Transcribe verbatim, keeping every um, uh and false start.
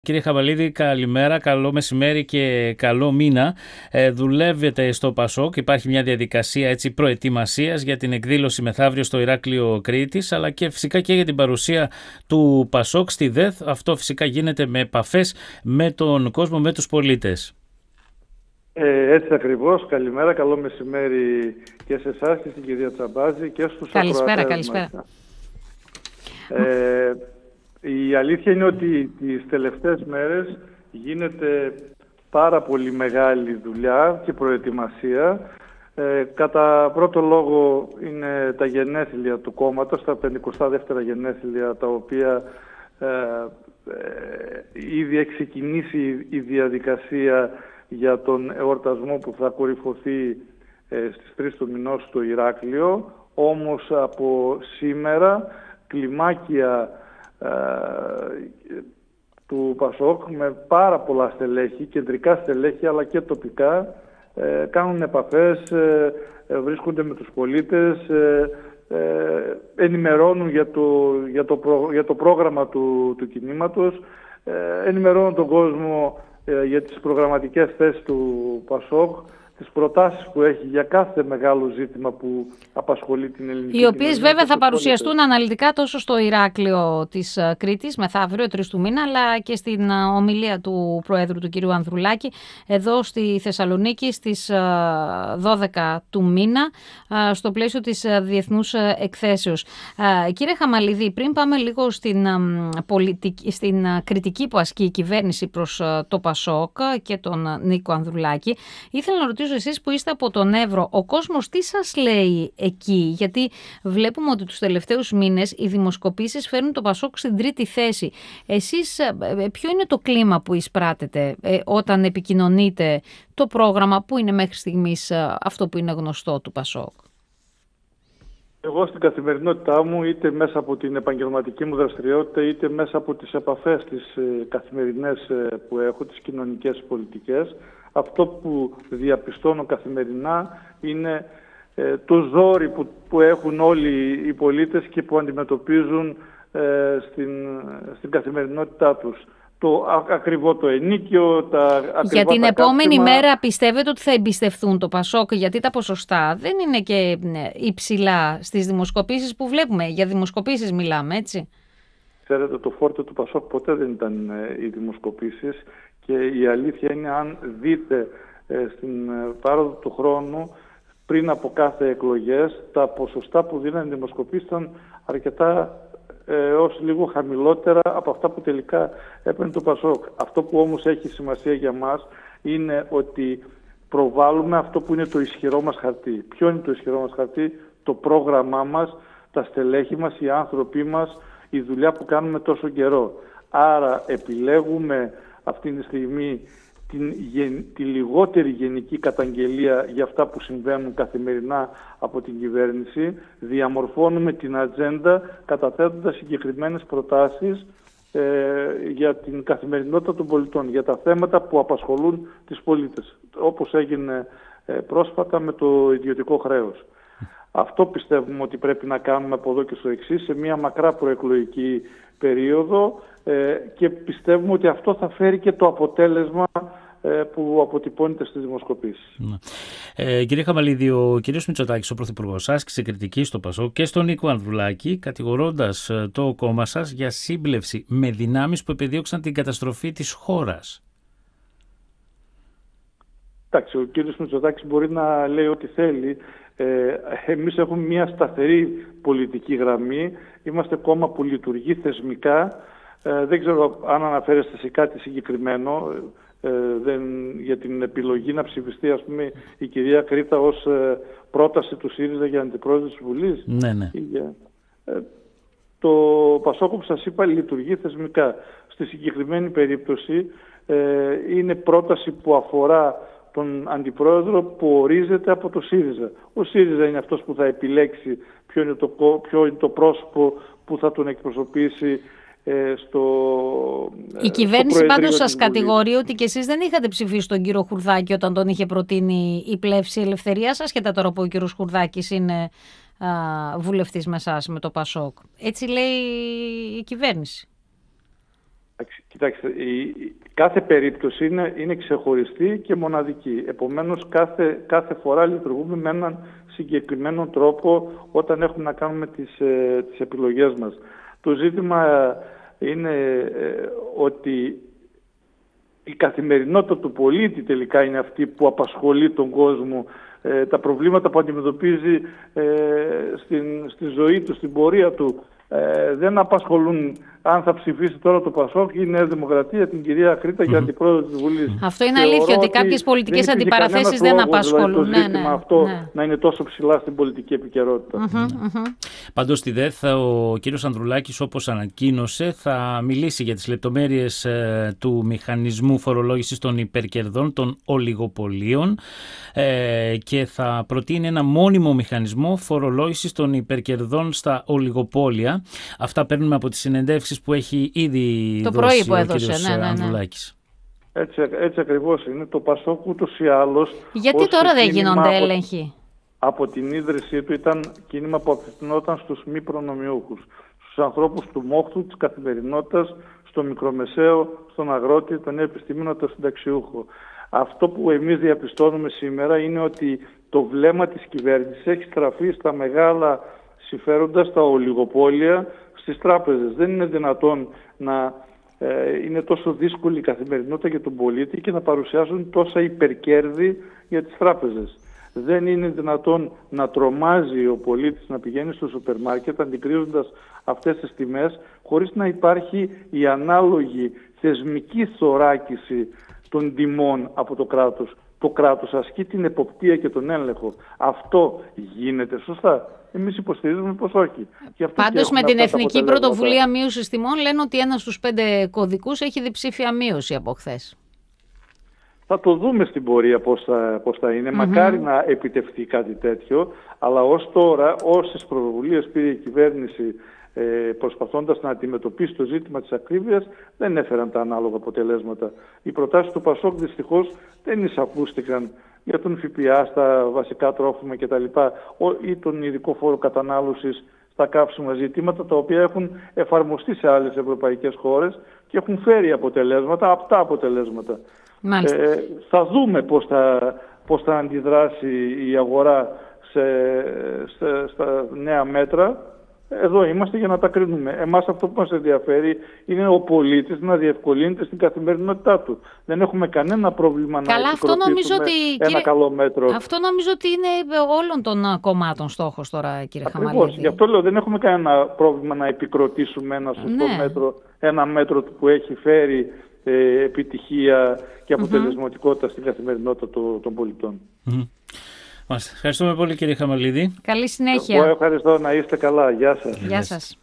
Κύριε Χαμαλίδη, καλημέρα, καλό μεσημέρι και καλό μήνα. Ε, δουλεύετε στο Πασόκ, υπάρχει μια διαδικασία έτσι, προετοιμασίας για την εκδήλωση μεθαύριο στο Ηράκλειο Κρήτης, αλλά και φυσικά και για την παρουσία του Πασόκ στη ΔΕΘ. Αυτό φυσικά γίνεται με επαφές με τον κόσμο, με τους πολίτες. Ε, έτσι ακριβώς. Καλημέρα, καλό μεσημέρι και σε εσάς και στην κυρία Τσαμπάζη και στους ακροατές. Καλησπέρα, καλησπέρα. Ε, η αλήθεια είναι ότι τις τελευταίες μέρες γίνεται πάρα πολύ μεγάλη δουλειά και προετοιμασία. Ε, κατά πρώτο λόγο είναι τα γενέθλια του κόμματος, τα πενηκοστά δεύτερα γενέθλια, τα οποία ε, ε, ήδη έχει ξεκινήσει η διαδικασία για τον εορτασμό που θα κορυφωθεί ε, στις τρεις του μηνός στο Ηράκλειο. Όμως από σήμερα κλιμάκια ε, του Πασόκ με πάρα πολλά στελέχη, κεντρικά στελέχη αλλά και τοπικά, ε, κάνουν επαφές, ε, ε, βρίσκονται με τους πολίτες, ε, ε, ενημερώνουν για το, για το, προ, για το πρόγραμμα του, του κινήματος, ε, ενημερώνουν τον κόσμο ε, για τις προγραμματικές θέσεις του Πασόκ, τις προτάσεις που έχει για κάθε μεγάλο ζήτημα που απασχολεί την ελληνική κοινωνία. Οι οποίες βέβαια θα παρουσιαστούν αναλυτικά τόσο στο Ηράκλειο της Κρήτης μεθαύριο τρεις του μήνα, αλλά και στην ομιλία του Προέδρου του κ. Ανδρουλάκη εδώ στη Θεσσαλονίκη στις δώδεκα του μήνα, στο πλαίσιο της Διεθνούς Εκθέσεως. Κύριε Χαμαλίδη, πριν πάμε λίγο στην, πολιτική, στην κριτική που ασκεί η κυβέρνηση προς το Πασόκ και τον Νίκο Ανδρουλάκη, ήθελα να ρωτήσω εσείς που είστε από τον Εύρο, ο κόσμος τι σας λέει εκεί? Γιατί βλέπουμε ότι τους τελευταίους μήνες οι δημοσκοπήσεις φέρνουν το Πασόκ στην τρίτη θέση. Εσείς ποιο είναι το κλίμα που εισπράτετε ε, όταν επικοινωνείτε το πρόγραμμα που είναι μέχρι στιγμής αυτό που είναι γνωστό του Πασόκ? Εγώ στην καθημερινότητά μου, είτε μέσα από την επαγγελματική μου δραστηριότητα, είτε μέσα από τις επαφές τις ε, καθημερινές ε, που έχω, τις κοινωνικές πολιτικές, αυτό που διαπιστώνω καθημερινά είναι ε, το ζόρι που, που έχουν όλοι οι πολίτες και που αντιμετωπίζουν ε, στην, στην καθημερινότητά τους. Το ακριβό το ενίκιο, τα ακριβά. Για την τα επόμενη κάψιμα. μέρα πιστεύετε ότι θα εμπιστευτούν το Πασόκ? Γιατί τα ποσοστά δεν είναι και υψηλά στις δημοσκοπήσεις που βλέπουμε. Για δημοσκοπήσεις μιλάμε, έτσι. Ξέρετε, το φόρτε του Πασόκ ποτέ δεν ήταν ε, οι δημοσκοπήσεις, και η αλήθεια είναι, αν δείτε ε, στην ε, πάροδο του χρόνου, πριν από κάθε εκλογές, τα ποσοστά που δίνανε δημοσκοπήσεις ήταν αρκετά ε, ως λίγο χαμηλότερα από αυτά που τελικά έπαιρνε το Πασόκ. Αυτό που όμως έχει σημασία για μας είναι ότι προβάλλουμε αυτό που είναι το ισχυρό μας χαρτί. Ποιο είναι το ισχυρό μας χαρτί? Το πρόγραμμά μας, τα στελέχη μας, οι άνθρωποι μας, η δουλειά που κάνουμε τόσο καιρό. Άρα επιλέγουμε αυτή τη στιγμή την, τη λιγότερη γενική καταγγελία για αυτά που συμβαίνουν καθημερινά από την κυβέρνηση, διαμορφώνουμε την ατζέντα καταθέτοντας συγκεκριμένες προτάσεις ε, για την καθημερινότητα των πολιτών, για τα θέματα που απασχολούν τις πολίτες, όπως έγινε ε, πρόσφατα με το ιδιωτικό χρέος. Αυτό πιστεύουμε ότι πρέπει να κάνουμε από εδώ και στο εξής, σε μια μακρά προεκλογική περίοδο, ε, και πιστεύουμε ότι αυτό θα φέρει και το αποτέλεσμα ε, που αποτυπώνεται στις δημοσκοπήσεις. Ε, κύριε Χαμαλίδη, ο κύριος Μητσοτάκης, ο Πρωθυπουργός, άσκησε κριτική στο Πασόκ και στον Νίκο Ανδρουλάκη, κατηγορώντας το κόμμα σας για σύμπλευση με δυνάμεις που επεδίωξαν την καταστροφή της χώρας. Εντάξει, ο κύριος Μητσοτάκης μπορεί να λέει ό,τι θέλει. Ε, εμείς έχουμε μια σταθερή πολιτική γραμμή. Είμαστε κόμμα που λειτουργεί θεσμικά. Ε, δεν ξέρω αν αναφέρεστε σε κάτι συγκεκριμένο ε, δεν, για την επιλογή να ψηφιστεί, ας πούμε, η κυρία Κρήτα ως ε, πρόταση του ΣΥΡΙΖΑ για αντιπρόεδρο της Βουλής. Ναι, ναι. Για, ε, το Πασόκ που σας είπα λειτουργεί θεσμικά. Στη συγκεκριμένη περίπτωση ε, είναι πρόταση που αφορά τον αντιπρόεδρο που ορίζεται από το ΣΥΡΙΖΑ. Ο ΣΥΡΙΖΑ είναι αυτός που θα επιλέξει ποιο είναι το, ποιο είναι το πρόσωπο που θα τον εκπροσωπήσει ε, στο Η κυβέρνηση πάντως σας κατηγορεί ότι και εσείς δεν είχατε ψηφίσει τον κύριο Χουρδάκη όταν τον είχε προτείνει η Πλεύση Ελευθερίας, ασχετά τώρα που ο κύριος Χουρδάκης είναι α, βουλευτής με εσάς, με το Πασόκ. Έτσι λέει η κυβέρνηση. Κοιτάξτε, η, κάθε περίπτωση είναι, είναι ξεχωριστή και μοναδική. Επομένως, κάθε, κάθε φορά λειτουργούμε με έναν συγκεκριμένο τρόπο όταν έχουμε να κάνουμε τις, ε, τις επιλογές μας. Το ζήτημα είναι ε, ότι η καθημερινότητα του πολίτη τελικά είναι αυτή που απασχολεί τον κόσμο. Ε, τα προβλήματα που αντιμετωπίζει ε, στην, στη ζωή του, στην πορεία του, ε, δεν απασχολούν αν θα ψηφίσει τώρα το Πασόκ ή η Νέα Δημοκρατία την κυρία Κρήτα για αντιπρόεδρο της Βουλής. Αυτό είναι Θεωρώ αλήθεια, ότι κάποιες πολιτικές αντιπαραθέσεις δεν απασχολούν. Δηλαδή, το ναι, ζήτημα ναι, αυτό ναι. να είναι τόσο ψηλά στην πολιτική επικαιρότητα. Mm-hmm, mm-hmm. Πάντως στη ΔΕΘ ο κύριος Ανδρουλάκης, όπως ανακοίνωσε, θα μιλήσει για τις λεπτομέρειες ε, του μηχανισμού φορολόγησης των υπερκερδών των ολιγοπολίων ε, και θα προτείνει ένα μόνιμο μηχανισμό φορολόγησης των υπερκερδών στα ολιγοπόλια. Αυτά παίρνουμε από τις συνεντεύξεις που έχει ήδη το δώσει πρωί που ο έδωσε, κύριος ναι, ναι, ναι. Ανδρουλάκης. Έτσι, έτσι ακριβώς είναι. Το Πασόκ ούτως ή άλλως... Γιατί τώρα δεν γίνονται από, έλεγχοι? Από την ίδρυσή του ήταν κίνημα που απευθυνόταν στους μη προνομιούχους. Στους ανθρώπους του μόχθου, της καθημερινότητας, στο μικρομεσαίο, στον αγρότη, τον επιστήμονα, τον συνταξιούχο. Αυτό που εμείς διαπιστώνουμε σήμερα είναι ότι το βλέμμα της κυβέρνησης έχει στραφεί στα μεγάλα συμφέροντα, στα ολιγοπόλια, στις τράπεζες. Δεν είναι δυνατόν να ε, είναι τόσο δύσκολη η καθημερινότητα για τον πολίτη και να παρουσιάζουν τόσα υπερκέρδη για τις τράπεζες. Δεν είναι δυνατόν να τρομάζει ο πολίτης να πηγαίνει στο σούπερ μάρκετ αντικρίζοντας αυτές τις τιμές χωρίς να υπάρχει η ανάλογη θεσμική θωράκιση των τιμών από το κράτος. Το κράτος ασκεί την εποπτεία και τον έλεγχο. Αυτό γίνεται σωστά? Εμείς υποστηρίζουμε πως όχι. Πάντως με την Εθνική Πρωτοβουλία Μείωσης Τιμών λένε ότι ένας στους πέντε κωδικούς έχει διψήφια μείωση από χθες. Θα το δούμε στην πορεία πώς θα, πώς θα είναι. Mm-hmm. Μακάρι να επιτευχθεί κάτι τέτοιο, αλλά ως τώρα όσες πρωτοβουλίες πήρε η κυβέρνηση ε, προσπαθώντας να αντιμετωπίσει το ζήτημα της ακρίβειας, δεν έφεραν τα ανάλογα αποτελέσματα. Οι προτάσεις του Πασόκ δυστυχώς δεν εισακούστηκαν για τον ΦΠΑ στα βασικά τρόφιμα κτλ. Ή τον ειδικό φόρο κατανάλωσης στα καύσιμα, ζητήματα τα οποία έχουν εφαρμοστεί σε άλλες ευρωπαϊκές χώρες και έχουν φέρει αποτελέσματα, απτά αποτελέσματα. Ε, θα δούμε πώς θα, πώς θα αντιδράσει η αγορά σε, σε, στα νέα μέτρα. Εδώ είμαστε για να τα κρίνουμε. Εμάς αυτό που μας ενδιαφέρει είναι ο πολίτης να διευκολύνεται στην καθημερινότητά του. Δεν έχουμε κανένα πρόβλημα Καλά, να επικροτήσουμε ότι, ένα κύριε, καλό μέτρο. Αυτό νομίζω ότι είναι όλων των κομμάτων στόχος τώρα, κύριε Ακριβώς. Χαμαλίδη. Γι' αυτό λέω δεν έχουμε κανένα πρόβλημα να επικροτήσουμε ένα σωστό ναι. μέτρο, ένα μέτρο που έχει φέρει ε, επιτυχία και αποτελεσματικότητα mm-hmm. στην καθημερινότητα των, των πολιτών. Mm-hmm. Ευχαριστούμε πολύ, κύριε Χαμαλίδη. Καλή συνέχεια. Εγώ ευχαριστώ, να είστε καλά. Γεια σας. Γεια σας.